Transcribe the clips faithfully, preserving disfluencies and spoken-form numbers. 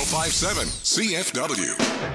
five seven C F W.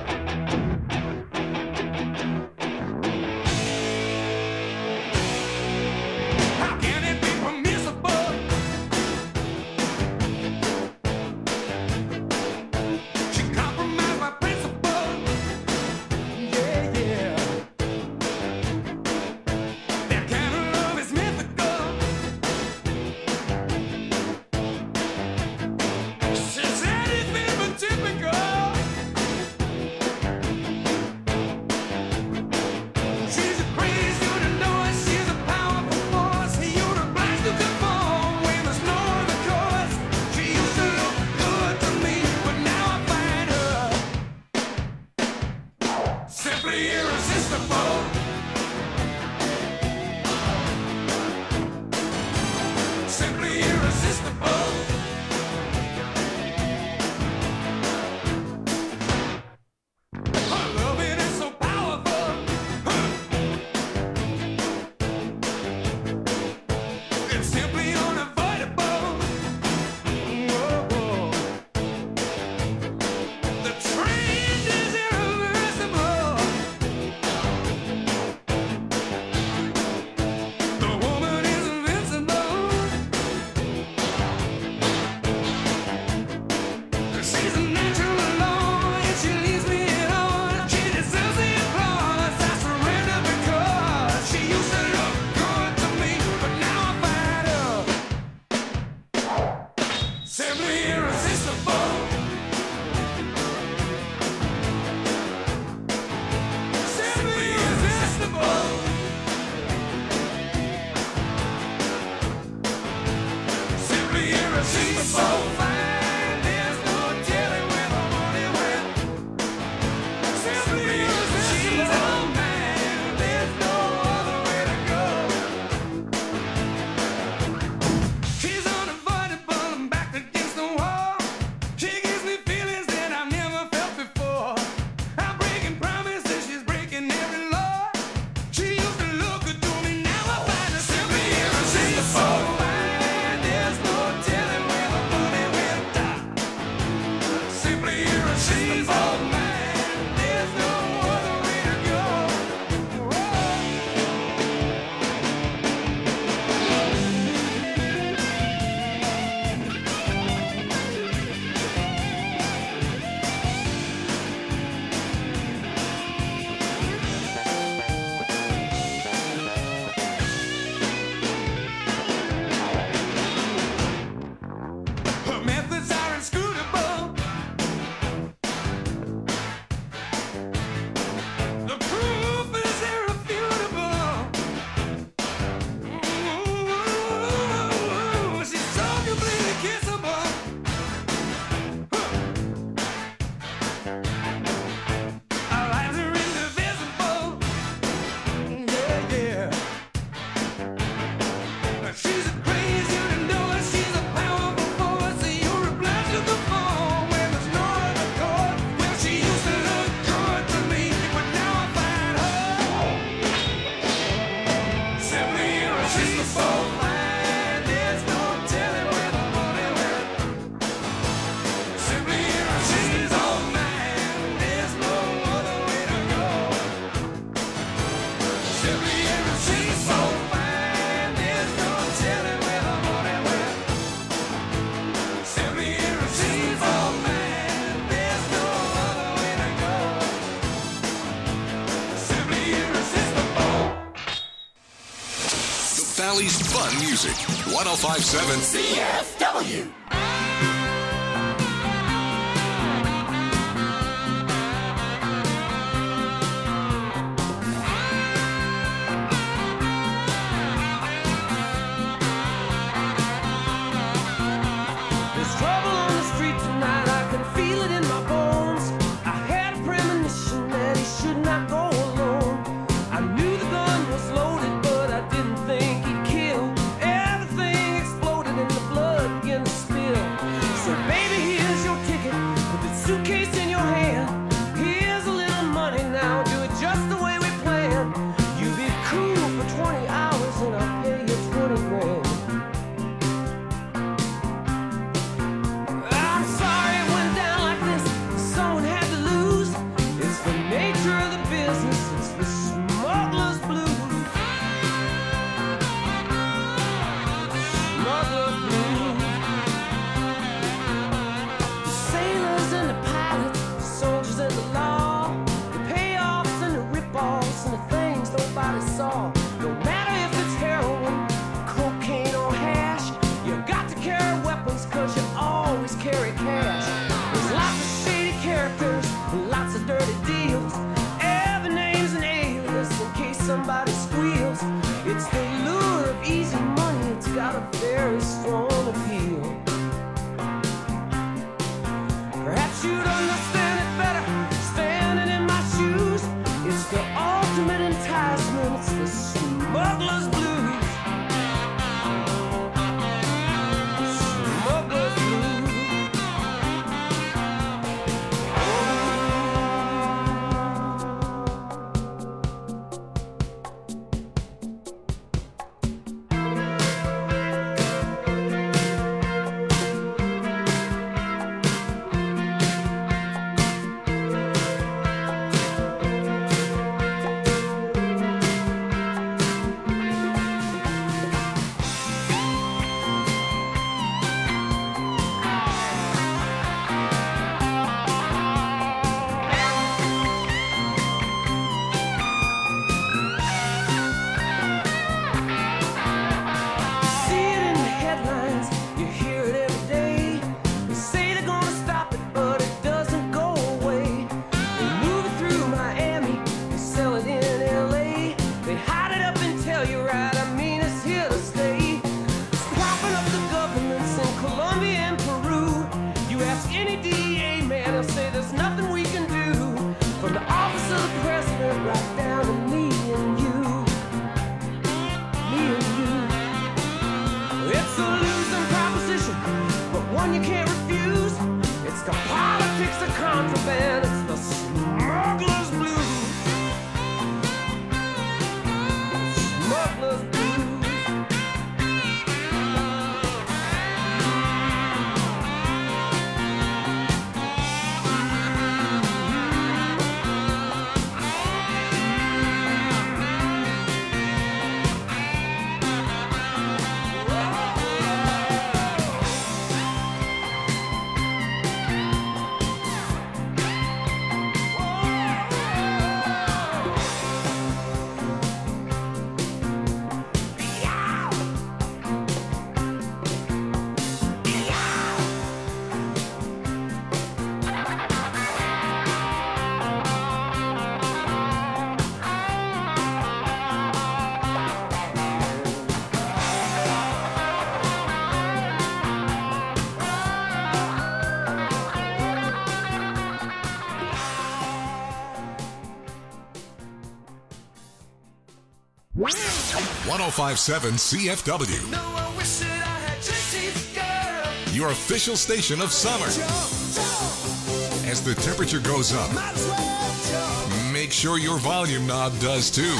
Valley's fun music. one oh five point seven C F W. Everything exploded in the blood against the spill. one oh five point seven C F W. Your official station of summer. As the temperature goes up, make sure your volume knob does too.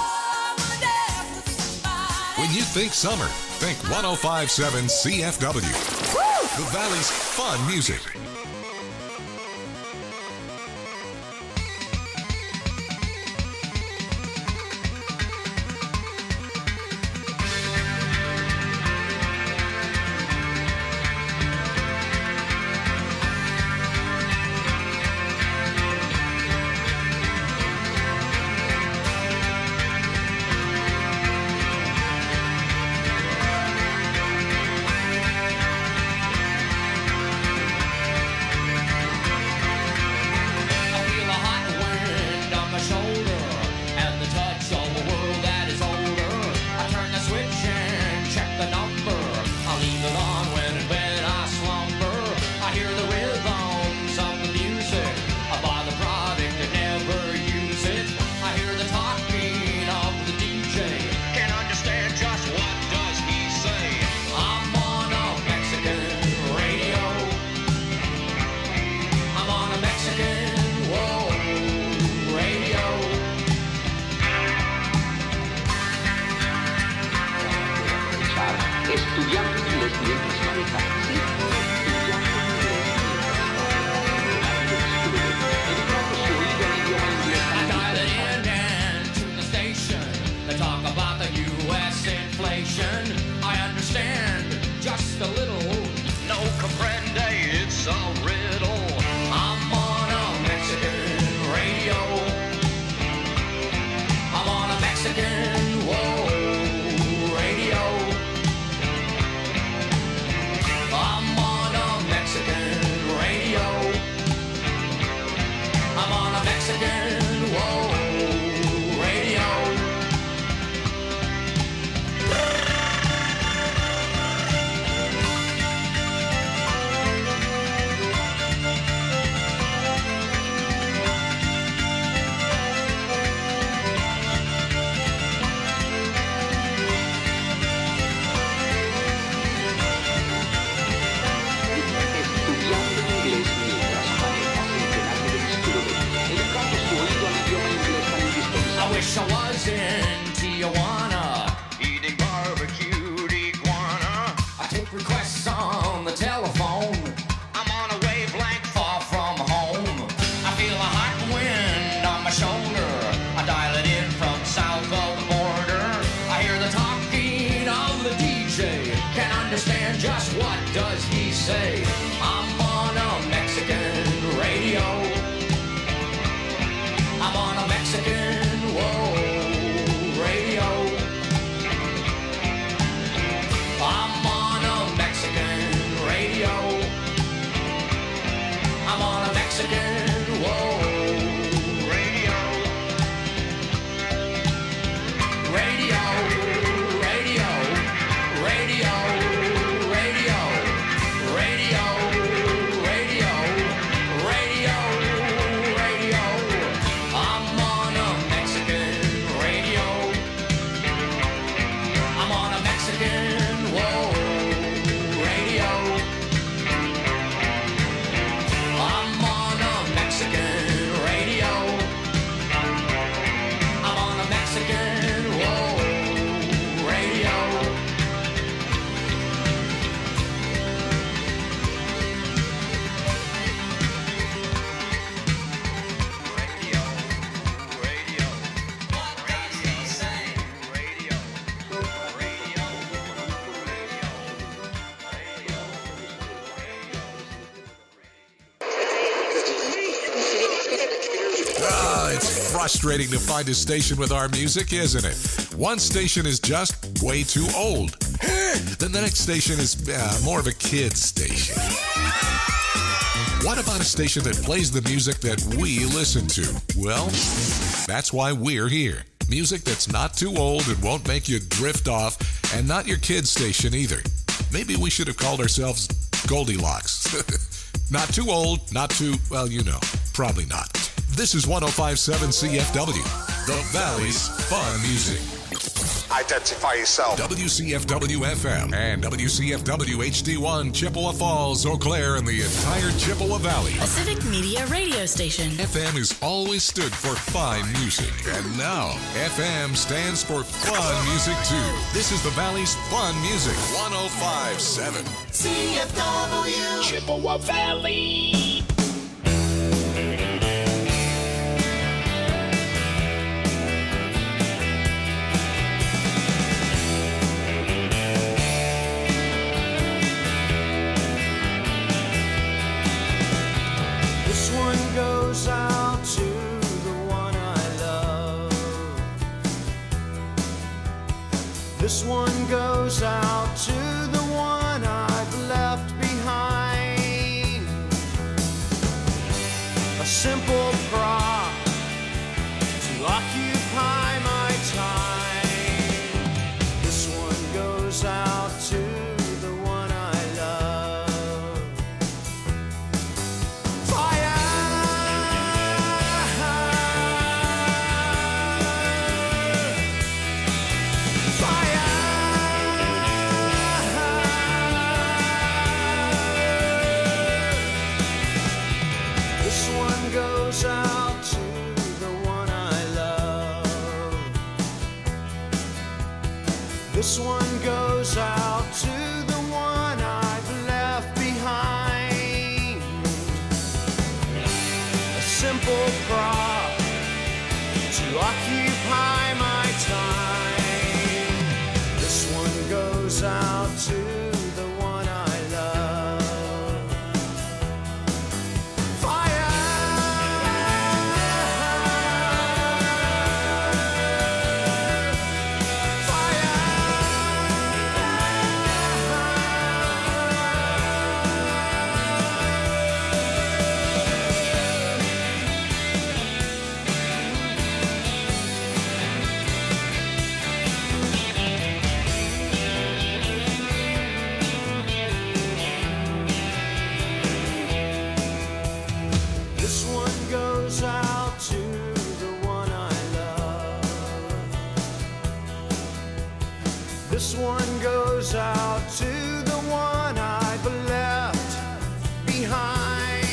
When you think summer, think one oh five point seven C F W. The Valley's fun music. Frustrating to find a station with our music, isn't it? One station is just way too old. Then the next station is uh, more of a kid's station. What about a station that plays the music that we listen to? Well, that's why we're here. Music that's not too old and won't make you drift off, and not your kid's station either. Maybe we should have called ourselves Goldilocks. Not too old, not too, well, you know, probably not. This is one oh five point seven C F W, the Valley's fun music. Identify yourself. W C F W F M and W C F W H D one, Chippewa Falls, Eau Claire, and the entire Chippewa Valley. A Civic Media radio station. F M has always stood for fine music, and now F M stands for fun music too. This is the Valley's fun music. one oh five point seven C F W Chippewa Valley. Goes out to the one I love. This one goes out to the one I've left behind. A simple prop to occupy my time. This one goes out to the one I love. Fire! Goes out to the one I love. This one goes out to the one I've left behind. A simple prop to occupy my time. This one goes out to the one I love. This one goes out to the one I've left behind.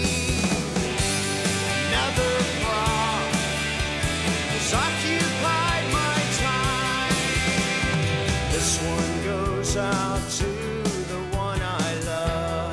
Another prop has occupied my time. This one goes out to the one I love.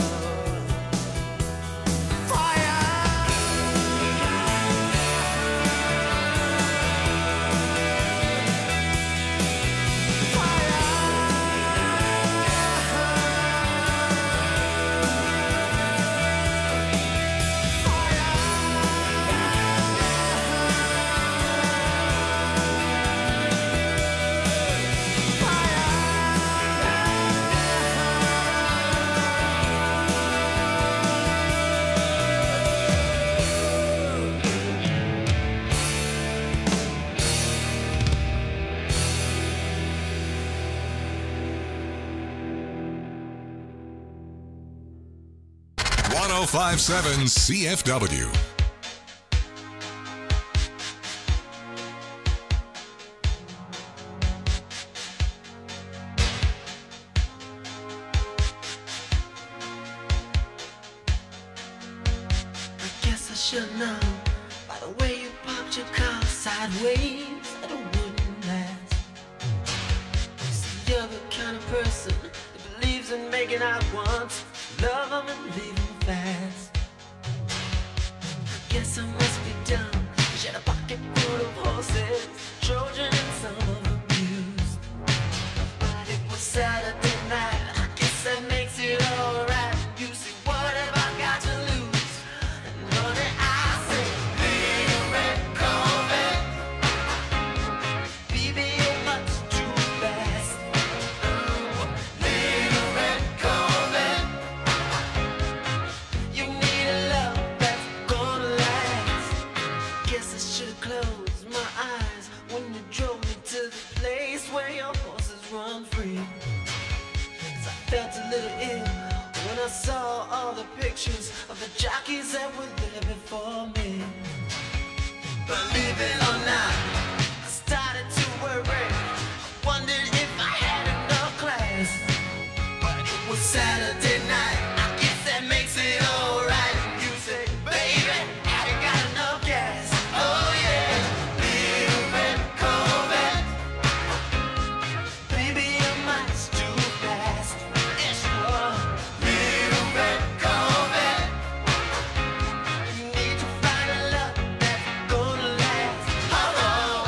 one oh five point seven C F W. I guess I should know by the way you parked your car sideways that it wouldn't last. See, you're the kind of person that believes in making out once, love them and leave them fast. I guess I must be dumb. She had a pocket full of horses, Trojan and some of them used. But it was Saturday night, I guess that makes it alright. You see, what have I got to lose? And honey, I say, little red Corvette, baby, you're much too fast. Ooh, little red Corvette, you need a love that's gonna last. Guess I should've closed my eyes when you drove me to the place where your horses run free. 'Cause I felt a little ill when I saw all the pictures of the jockeys that were there before me. Believe it or not, I started to worry. I Saturday night. I guess that makes it alright. You say, baby, I ain't got enough gas. Oh yeah, little red Corvette. Baby, your mind's too fast. Yes, you are. Little red Corvette. You need to find a love that's gonna last. Oh, oh.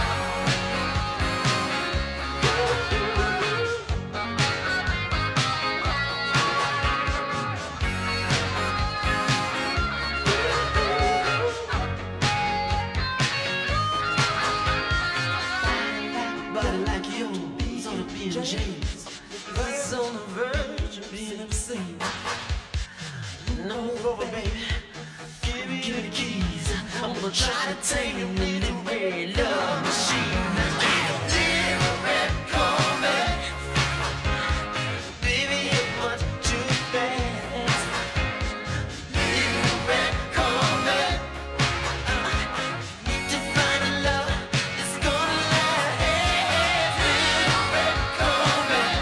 Body like yours on a P and J's. It's on the verge of being obscene. No over, baby. Give me, give me the keys. I'm gonna try to tame your little red love machine. Little red Corvette. Baby, you're much too fast. Little red Corvette. Need to find a love that's gonna last. Little red Corvette.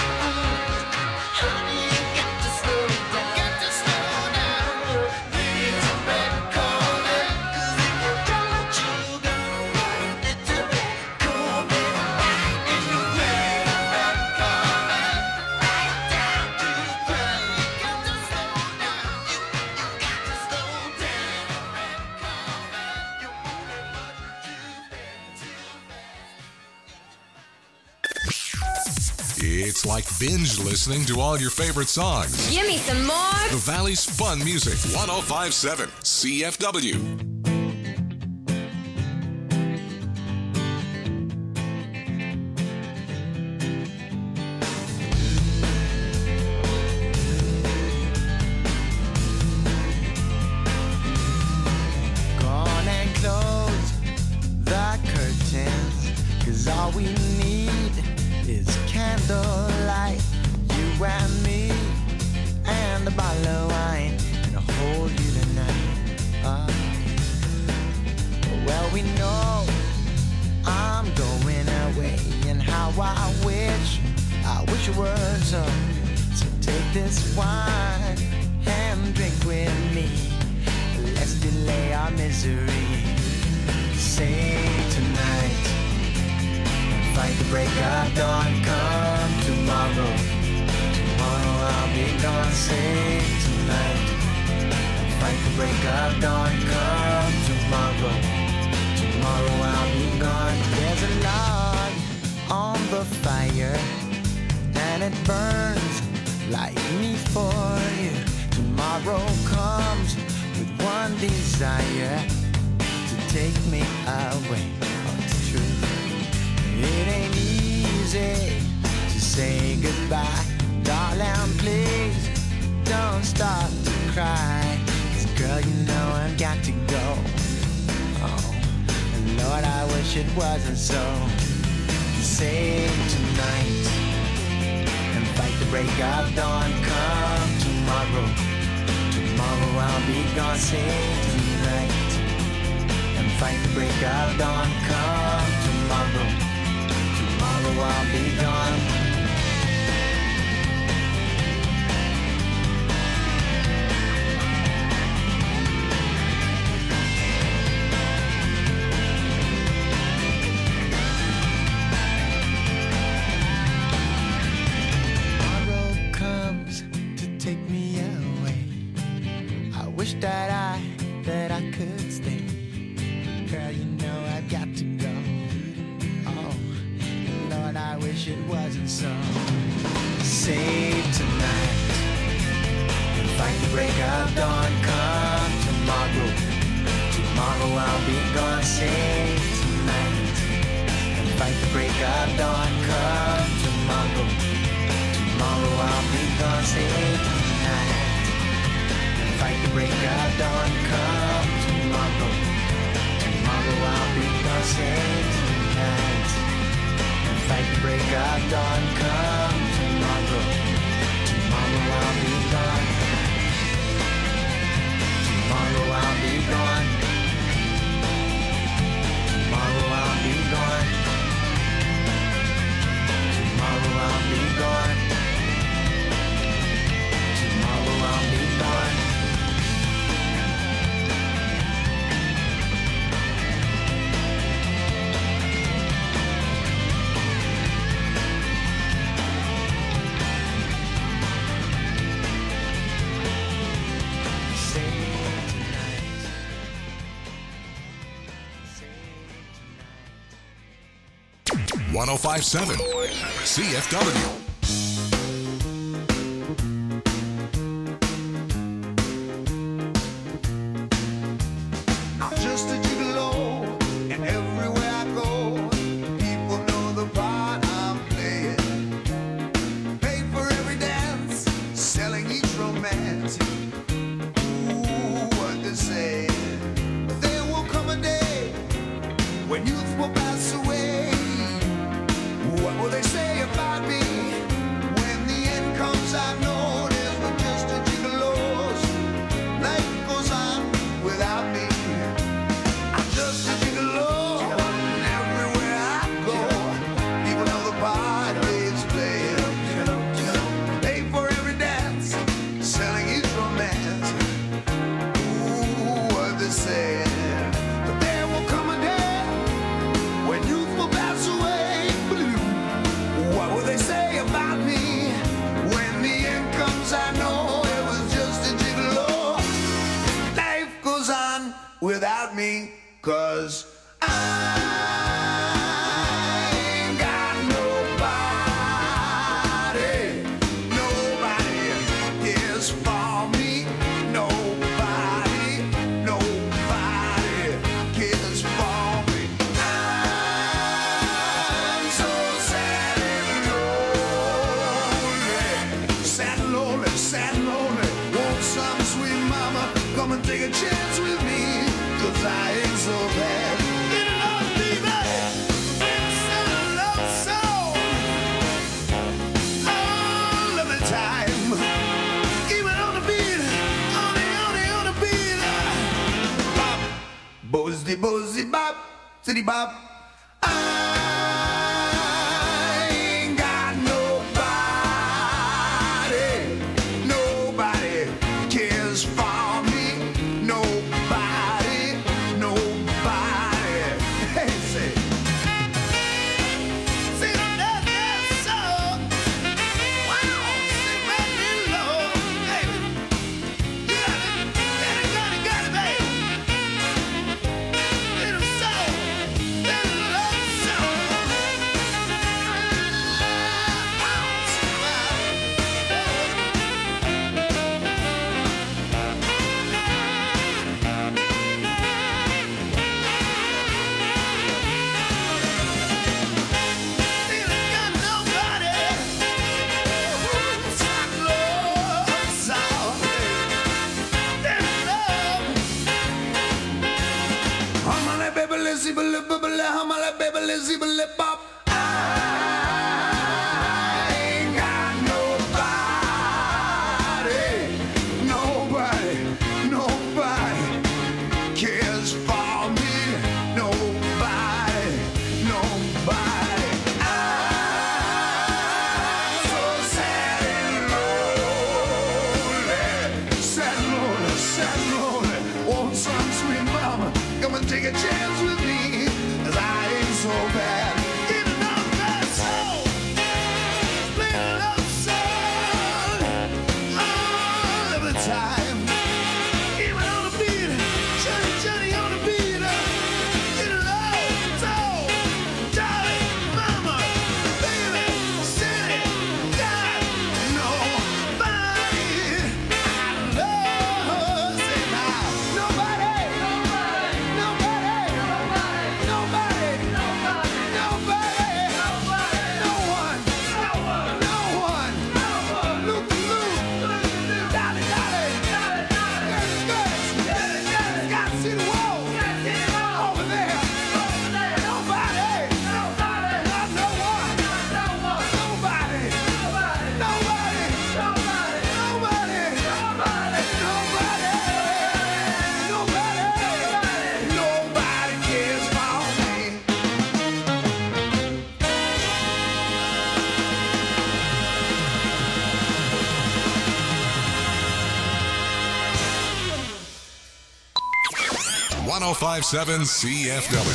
Honey, you got to slow down. Got to slow down. Little red Corvette. 'Cause if you don't, you go. Little red Corvette. And you little red Corvette. Right down to the ground. You got to slow down. You, you got to slow down. Red Corvette. You're moving much too fast, too fast. It's like binge listening to all your favorite songs. Give me some more. The Valley's Fun Music, one oh five point seven C F W. Go on and close the curtains, 'cause all we need is candlelight. You and me and a bottle of wine, and I'll hold you tonight. Uh, well, we know I'm going away, and how I wish, I wish it were so. So take this wine and drink with me. Let's delay our misery. Say tonight, fight the break of dawn. Come tomorrow, tomorrow I'll be gone. Say tonight, fight the break of dawn. Come tomorrow, tomorrow I'll be gone. There's a log on the fire, and it burns like me for you. Tomorrow comes with one desire, to take me away. Oh, it's true. It ain't easy to say goodbye. Darling, please don't start to cry. 'Cause girl, you know I've got to go. Oh, and Lord, I wish it wasn't so. Save tonight and fight the break of dawn. Come tomorrow, tomorrow I'll be gone. Save tonight and fight the break of dawn. Come tomorrow, tomorrow I'll be gone. Tomorrow comes to take me away. I wish that I, that I could stay. Girl, you know I've got to go. Oh, and Lord, I wish it wasn't so. Save tonight and fight the break of dawn. Come tomorrow, tomorrow I'll be gone. Save tonight and fight the break of dawn. Come tomorrow, tomorrow I'll be gone. Save tonight and fight the break of dawn. Come tomorrow, tomorrow I'll be gone. Save tonight and fight the break of dawn. Come tomorrow, tomorrow I'll be gone. Tomorrow I'll be gone. Tomorrow I'll be gone. Tomorrow I'll be gone. one oh five point seven C F W. Without me, 'cause I ain't got nobody, nobody cares for me, nobody, nobody cares for me. I'm so sad and lonely, sad and lonely, sad and lonely. Want some sweet mama, come and take a chance with me. 'Cause I ain't so bad. Get along, baby. It's a love song all of the time. Even on the beat, on the, on the, on the beat. Bop, bozzy, bozzy, bop, city bop. I ain't got nobody, nobody cares for me, nobody. Take a chance with me, 'cause I ain't so bad. Get enough that soul, play a love song all of the time. Even on the beat, Johnny, Johnny on the beat. Get a love soul, darling, mama, baby, city, got nobody I love. Say now, nobody, nobody, nobody. Nobody, nobody, nobody, nobody, no one, no one, no one, no one. Look, look, dolly, dolly, dolly, dolly. Girls, girls, girls, got to see the wall over there, over there. Nobody, nobody, not no one, not no one. Nobody, nobody, nobody, nobody, nobody, nobody, nobody, nobody, nobody cares for me. one oh five point seven C F W.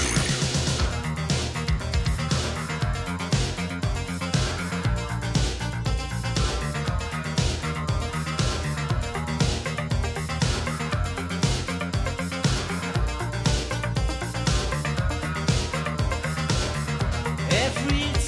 Every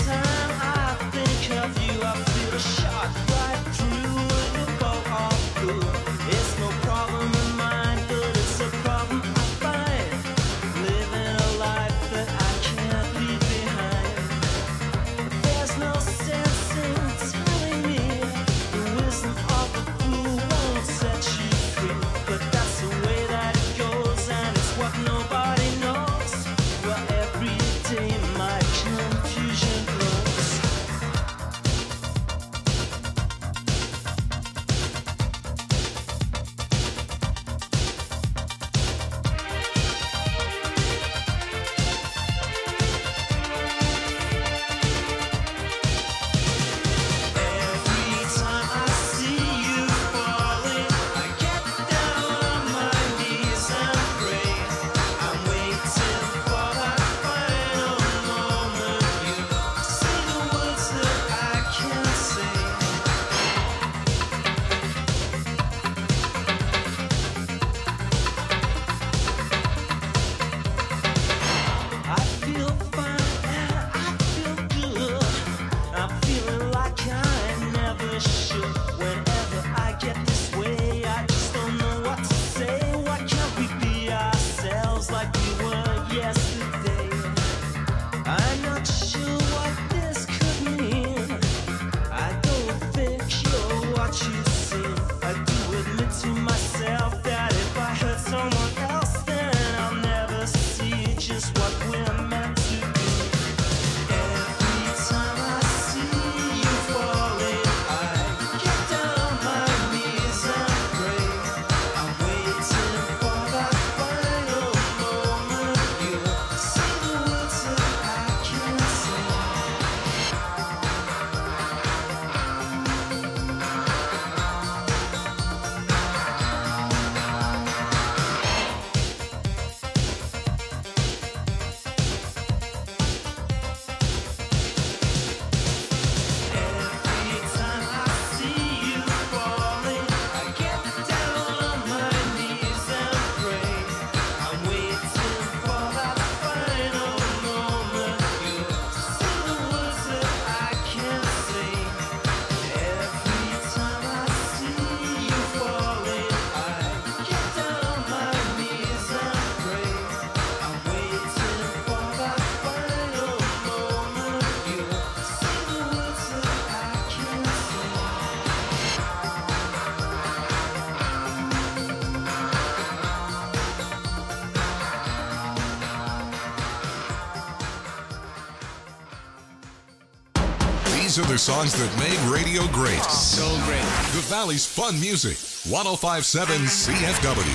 These are the songs that made radio great. So great. The Valley's fun music. one oh five point seven C F W.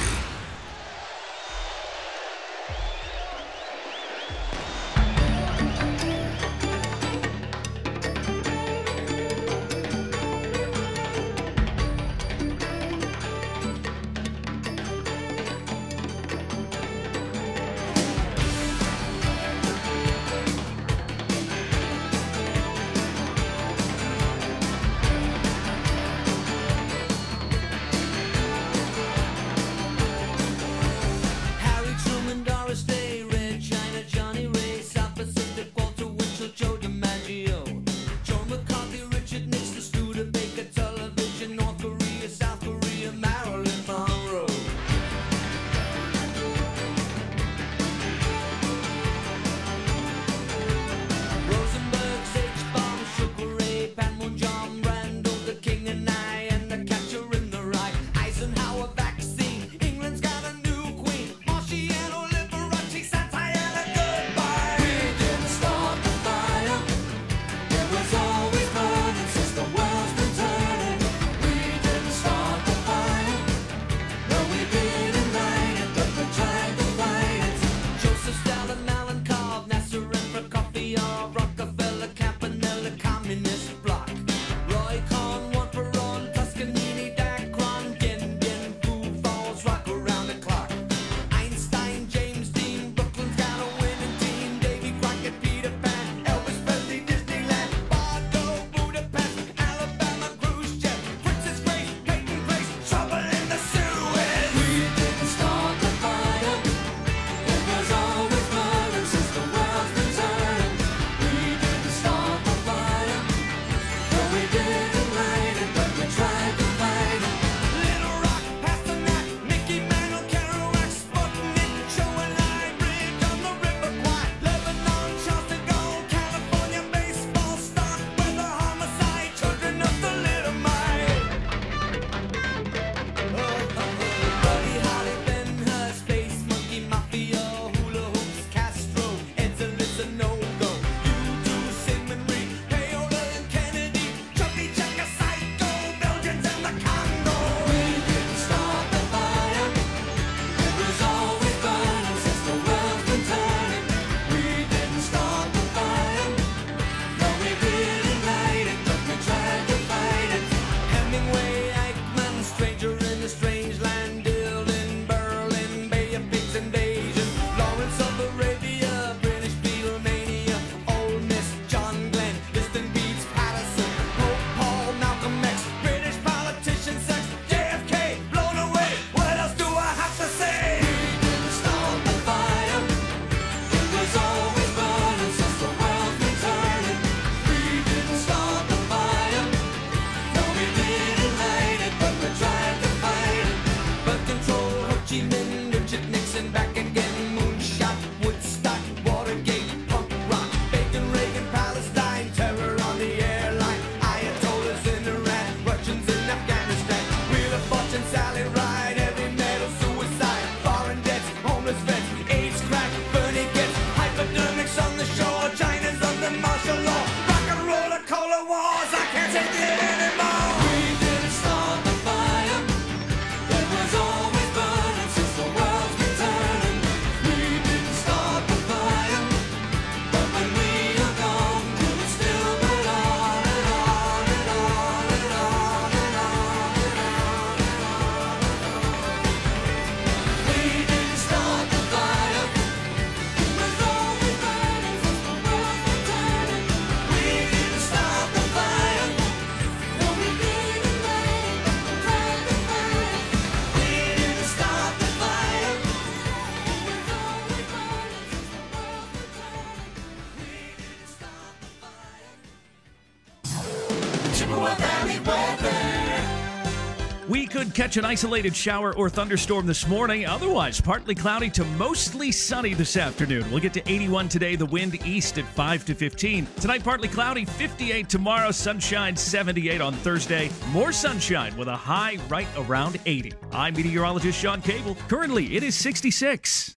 We could catch an isolated shower or thunderstorm this morning. Otherwise, partly cloudy to mostly sunny this afternoon. We'll get to eighty-one today, the wind east at five to fifteen. Tonight, partly cloudy, fifty-eight tomorrow, sunshine, seventy-eight on Thursday. More sunshine with a high right around eighty. I'm meteorologist Sean Cable. Currently, it is sixty-six.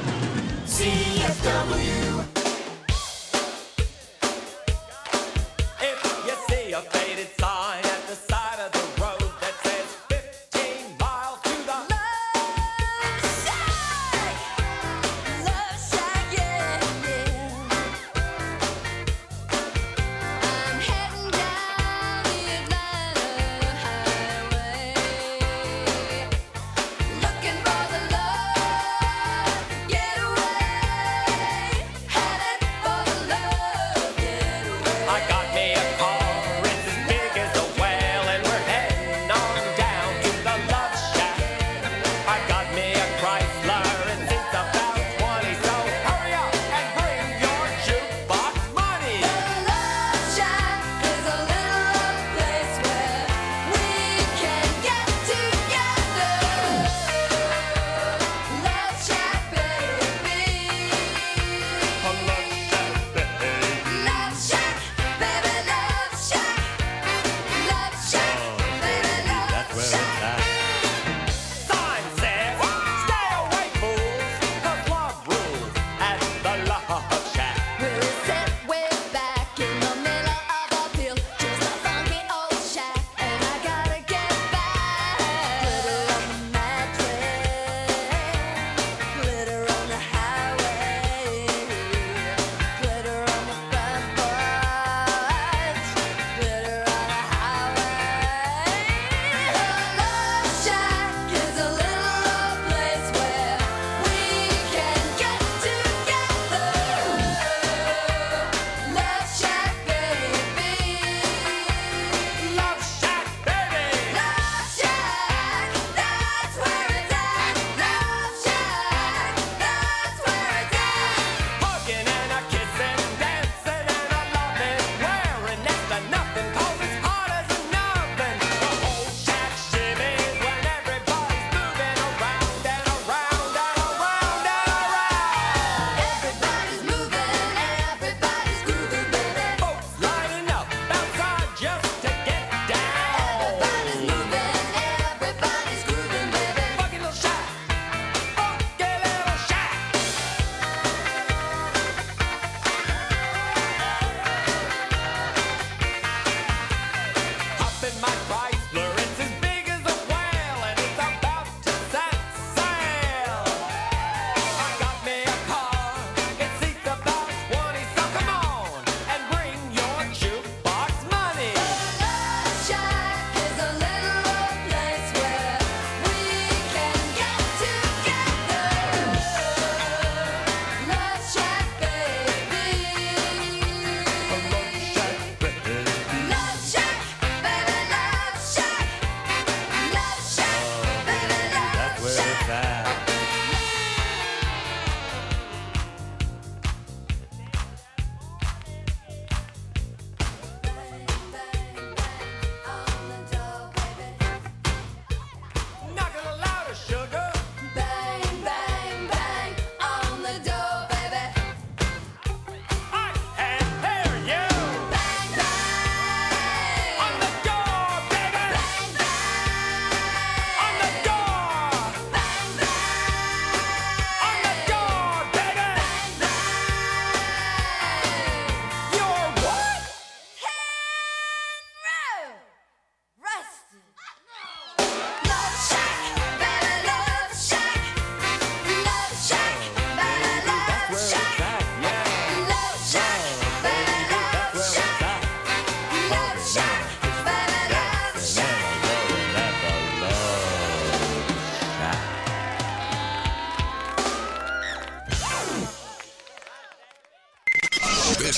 C F W. If you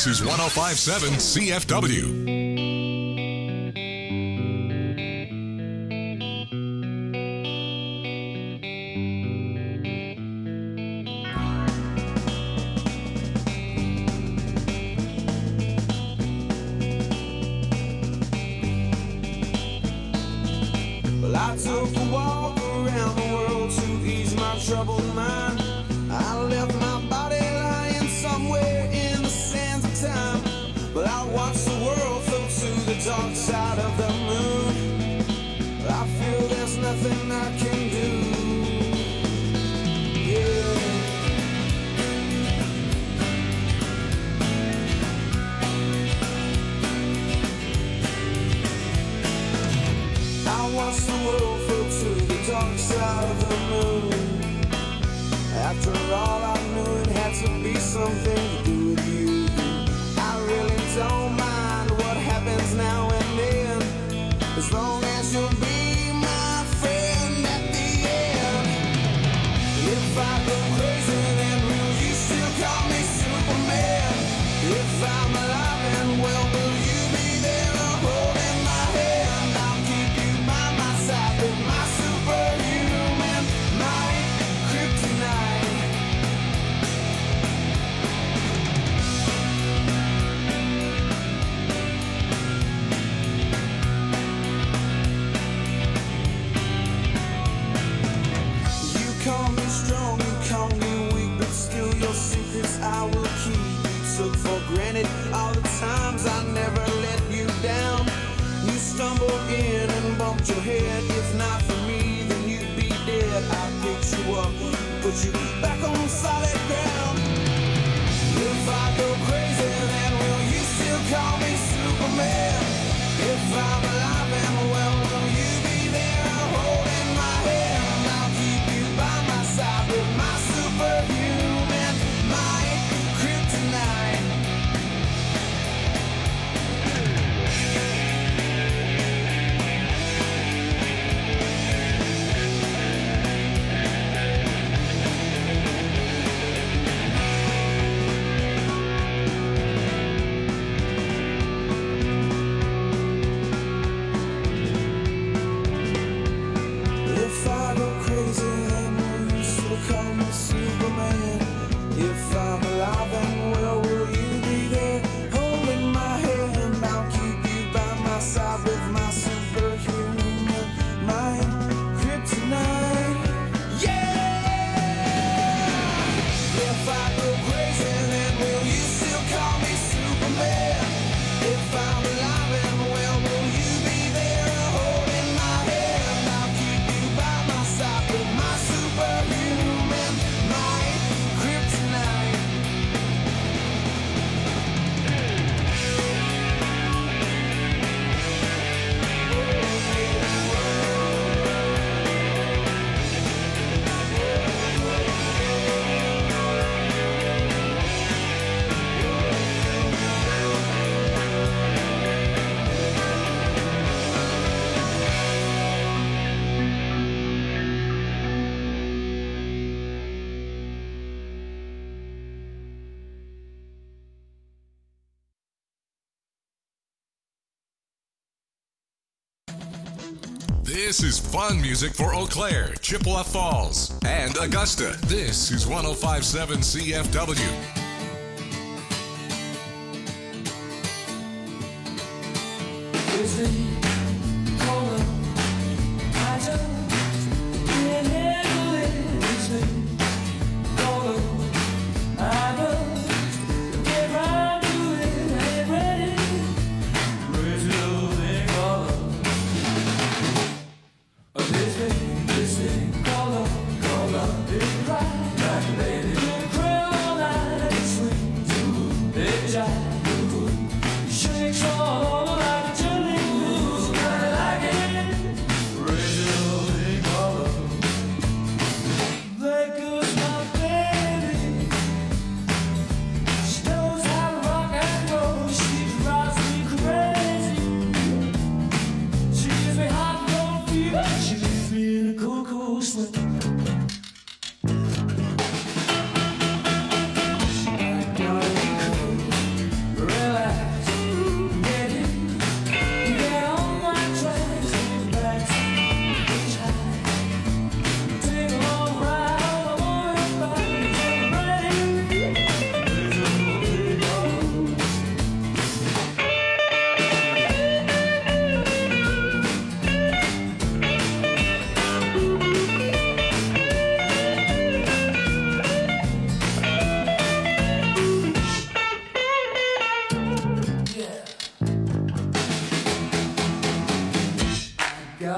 This is one oh five point seven C F W. Well, I took a walk around the world to ease my troubled mind. I left my body lying somewhere in the sands of time. But I watched the world float to the dark side of the moon. I feel there's nothing I can do. Yeah. I watched the world float to the dark side of the moon. After all, I knew it had to be something to do with you. I really don't mind what happens now and then, as long as you'll be my friend at the end. If I go crazy, then will you still call me Superman? If I'm alive and well, will you be there holding my hand? I'll keep you by my side with my superhuman, my kryptonite. You call me strong, you call me weak, but still your secrets I will keep. You took for granted all the times I never let you down. You stumbled in and bumped your head. If not for me, then you'd be dead. I picked you up, put you back on solid ground. If I go crazy, then will you still call me Superman? If I'm alive and well, will you be there holding my hand? I'll keep you by my side with my superhuman, my kryptonite. If I go crazy, then will you still call me Superman? If I'm alive and well, will you be there holding my hand? I'll keep you by my side with my superhuman, my kryptonite. Yeah! If I go crazy, then will you still call me Superman? If I'm alive and well, will you be there holding my hand? I'll keep you by my side with my superhuman, my kryptonite. This is fun music for Eau Claire, Chippewa Falls, and Augusta. This is one oh five point seven C F W.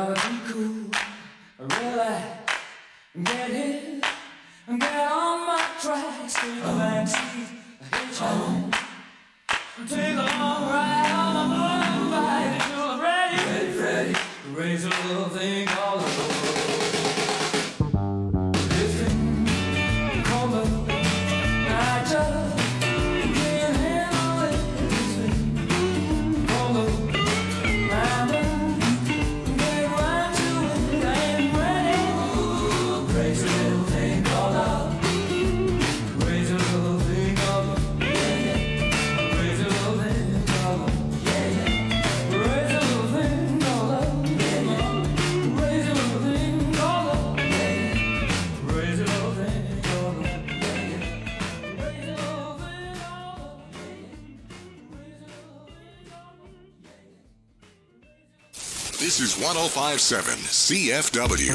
gotta be cool, relax, get hit, get on my tracks, take a backseat, hitchhike, take a long ride on my motorbike until I'm ready, ready, ready, raise a little thing called a road. This thing called love, I just can't handle it. This thing called love, I just get right to it. I ain't ready. Crazy little thing called love, crazy little thing called love, yeah, yeah. Crazy little thing called love, yeah, yeah. Crazy little thing called love, yeah, yeah. Crazy little thing called love, yeah, yeah. Crazy little thing called love, yeah, yeah. Crazy little thing called love, yeah, yeah. This is one oh five point seven C F W.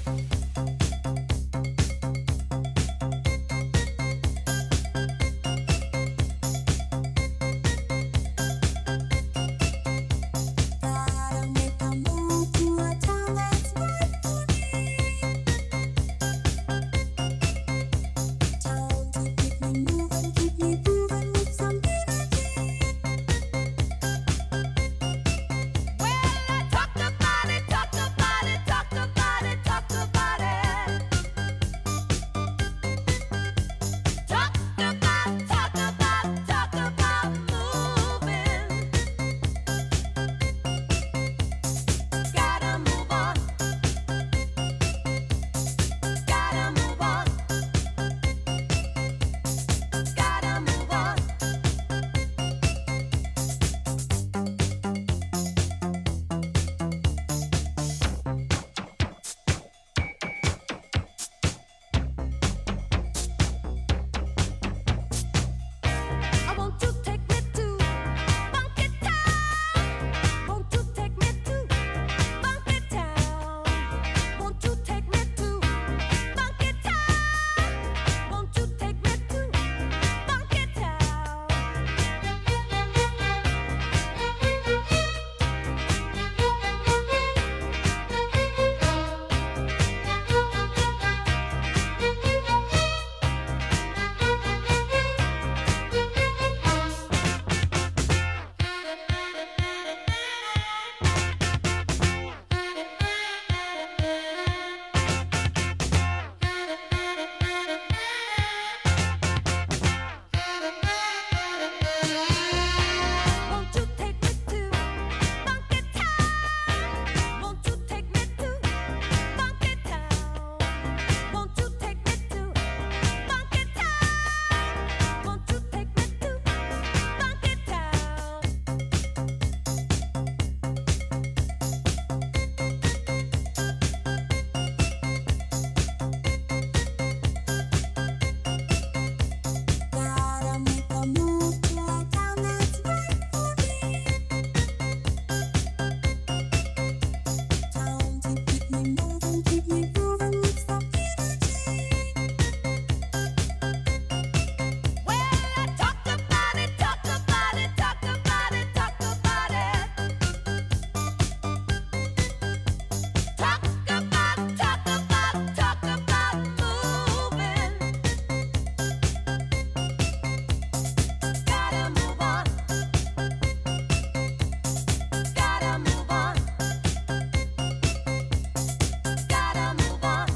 Gotta make a move to a town that's right for me. Town to keep me moving, keep me grooving with some energy. Well, I talked about it, talked about it, talked about it, talked about it. Talked about, talked about, talked about moving. Gotta move on. Gotta move on. Gotta move on. I want to take me to Funky Town. Want to take me to Funky Town. Want to take me to Funky Town. Want to take me to Funky Town. Want to take me to Funky Town. Want to take me to Funky Town. Want to take me to Funky Town. Want to take me to Funky Town. Gotta make a move to a town that's right for me. Town to keep me moving, keep me grooving with some energy. Well, I talked about it, talked about it, talked about it, talked about it. Talked about, talked about, talked about moving. Gotta move on. Gotta move on. Gotta move on.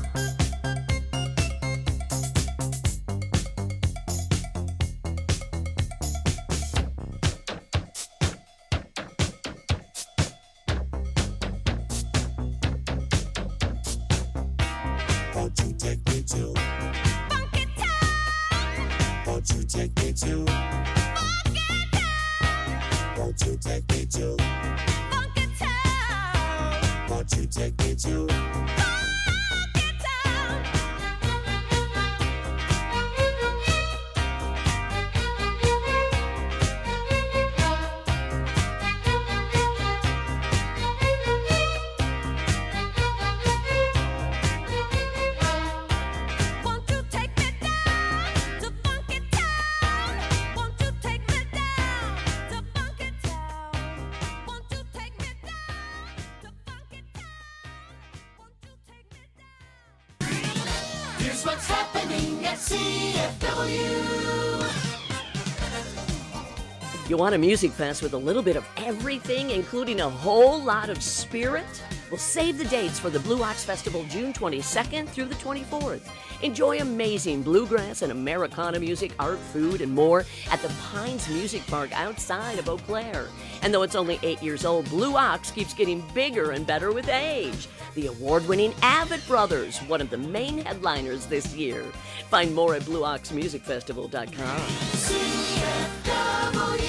Won't you take me to? Funky Town. Won't you take me to? Funky Town. Won't you take me to? Funky Town. Won't you take me to? Funky Town. Want to take me down to Funky Town. Want to take me down to Funky Town. Want to take me down to Funky Town. Here's what's happening at C F W. You want a music fest with a little bit of everything, including a whole lot of spirit? Well, save the dates for the Blue Ox Festival June twenty-second through the twenty-fourth. Enjoy amazing bluegrass and Americana music, art, food, and more at the Pines Music Park outside of Eau Claire. And though it's only eight years old, Blue Ox keeps getting bigger and better with age. The award-winning Avett Brothers, one of the main headliners this year. Find more at blue ox music festival dot com. C F W.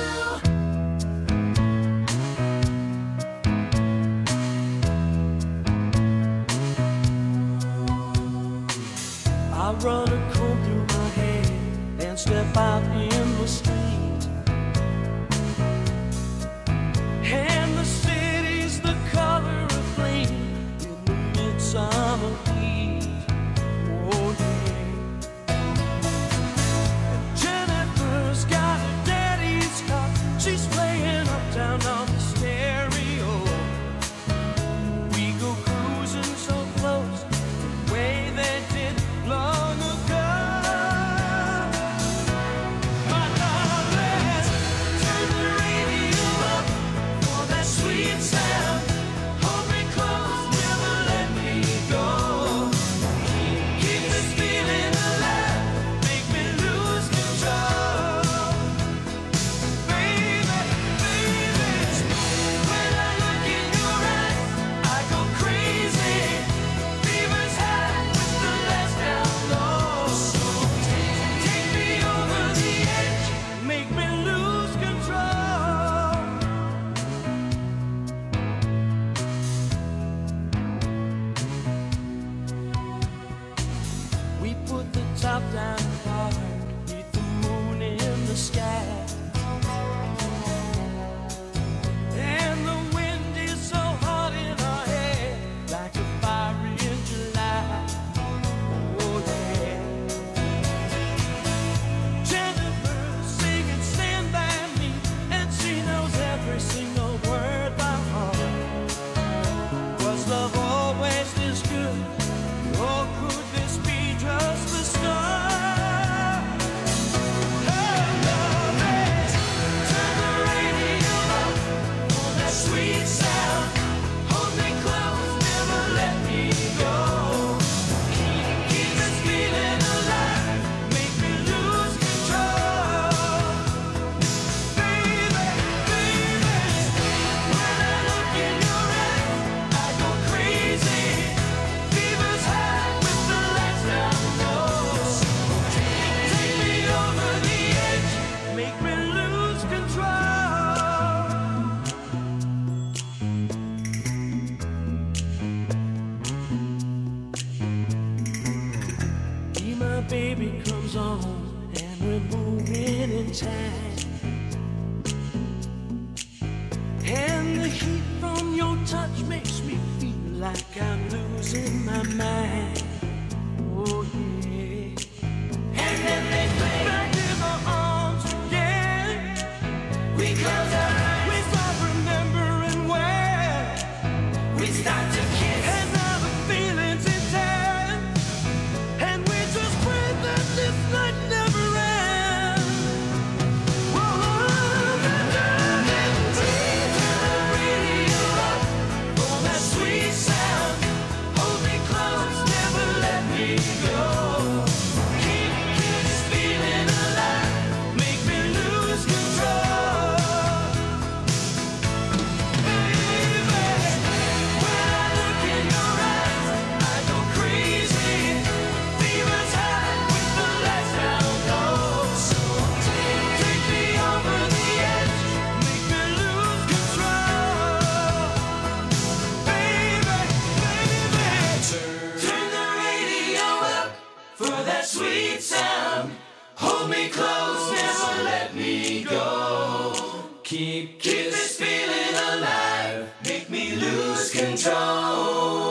I run a comb through my hair and step out in the street. And the city's the color of flame in the midsummer heat. Oh yeah. And Jennifer's got her daddy's car. She's playing uptown on the stereo. We go cruising so close, the way they did long ago. My darling, turn the radio up for that sweet sound. Hold me close, never let me go. Keep this feeling alive, make me lose control. Baby, baby, when I look in your eyes, I go crazy. Fever's high with the lights down low. So take me over the edge, make me lose control. We put the top down hard, beneath the moon in the sky. And the wind is so hot in our hair, like a fire in July. Oh yeah. Jennifer singing Stand By Me, and she knows every single word by heart. Was love always this good? Or could this be just the start? Oh, love, turn the radio up for that sweet sound. Hold me close, never let me go. Keep, keep this feeling alive, make me lose control. Baby, baby, when I look in your eyes, I go crazy. Fever's high with the lights down low. So take, take me over the edge, make me lose control. Me, my baby comes on, and we're moving in time. And the heat from your touch makes me feel like I'm losing my mind. Oh yeah. And then they play back in my arms again. We close our eyes, we start remembering where we start to kiss. And now the feeling's intense, and we just pray that this night never ends. Whoa, darling, turn the radio up for that sweet sound. Hold me close, never let me go. Keep, keep this feeling alive, make me lose control. Baby, when I look in your eyes, I go crazy. Fever's high with the lights down low. So take, take me over the edge, make me lose control. Baby, baby, turn the radio up for that sweet sound. Hold me close, never let me go. Keep, keep this feeling alive, make me lose control.